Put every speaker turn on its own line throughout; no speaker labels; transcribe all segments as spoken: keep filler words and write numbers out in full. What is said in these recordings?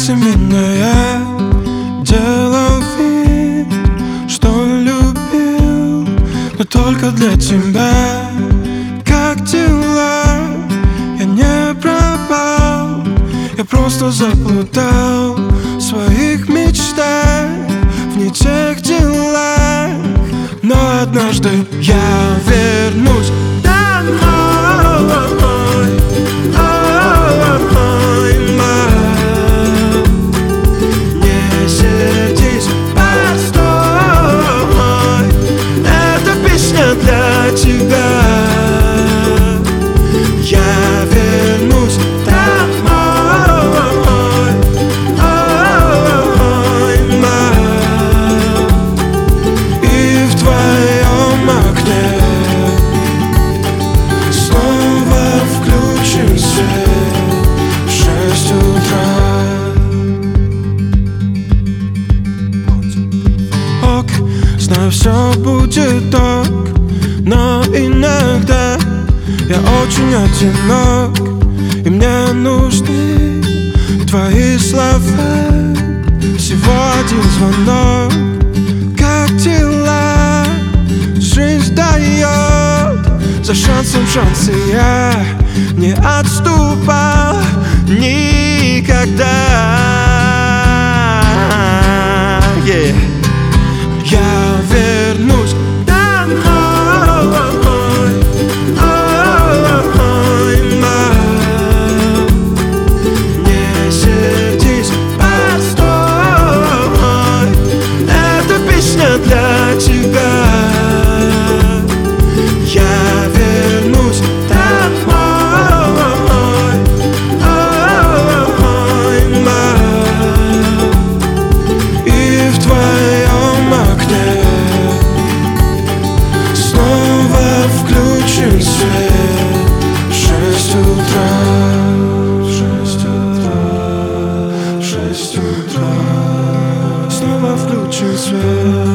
После меня я делал вид, что любил, но только для тебя. Как дела? Я не пропал, я просто заплутал в своих мечтах, в не тех делах. Но однажды я вернусь домой. Для тебя я вернусь домой, и в твоем окне снова включим свет в шесть утра. Ок, знаю, все будет ок, но иногда я очень одинок, и мне нужны твои слова. Всего один звонок. Как дела? Жизнь дает за шансом шансы. Я не отступал никогда. Yeah. Я вернусь домой. Для тебя я вернусь домой, и в твоем окне снова включим свет в шесть утра, в шесть утра, в шесть утра. Снова включим свет.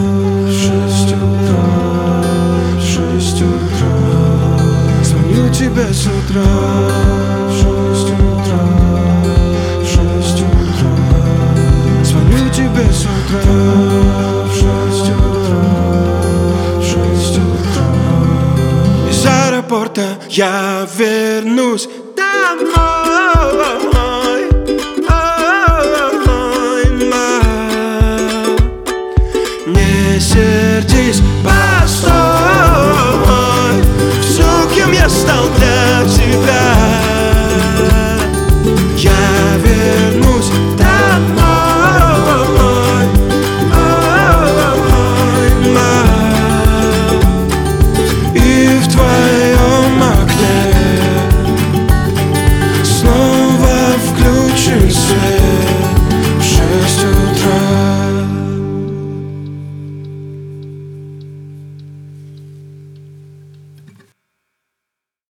Звоню тебе с утра, в шесть утра, в шесть утра. Звоню тебе с утра, в шесть утра, в шесть утра. Из аэропорта я вернусь домой. Не сердись,